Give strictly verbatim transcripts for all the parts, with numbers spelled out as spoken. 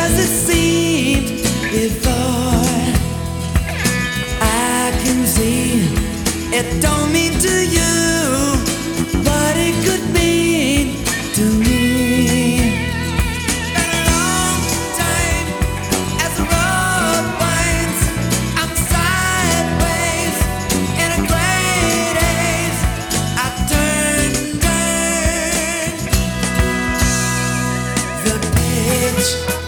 as it seemed before. I can see it don't mean to you what it could mean to me. Been a long time as the road winds. I'm sideways in a great haze. I turn, turn the page.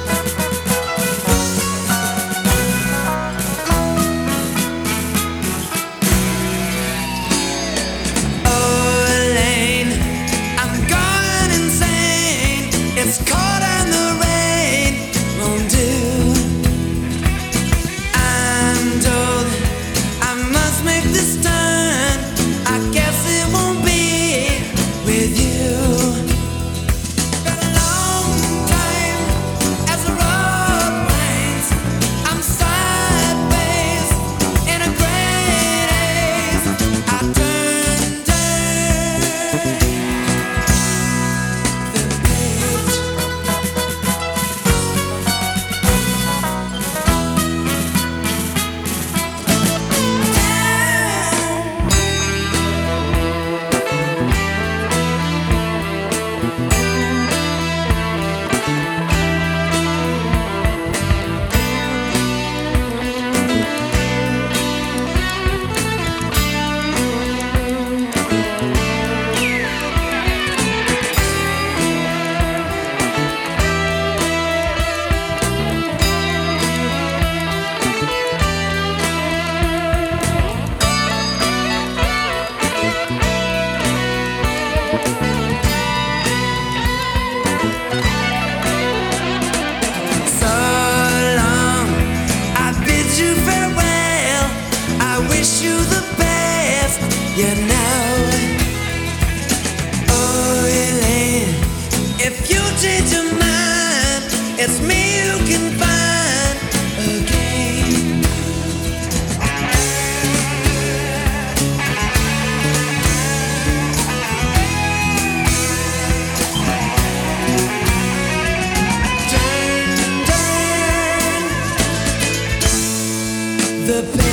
It's caught in the rain, won't do. I'm told I must make this turn. I guess it won't be with you. Been a long time as the road winds. I'm sideways in a great haze. I turn, turn the page. You know, oh Elaine, if you change your mind, it's me you can find again. Turn, turn the page.